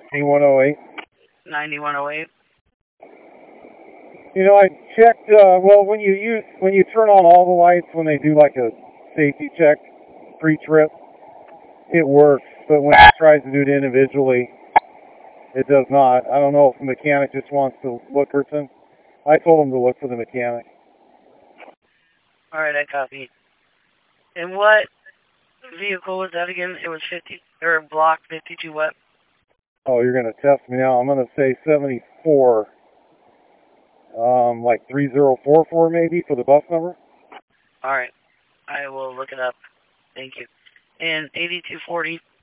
9108. 9108. You know, I checked, well, when you turn on all the lights, when they do like a safety check pre-trip, it works. But when it tries to do it individually, it does not. I don't know if the mechanic just wants to look for some. I told him to look for the mechanic. Alright, I copy. And what vehicle was that again? It was 50, or block 52 what? Oh, you're going to test me now. I'm going to say 74. Like 3044 maybe for the bus number. Alright, I will look it up. Thank you. And 8240.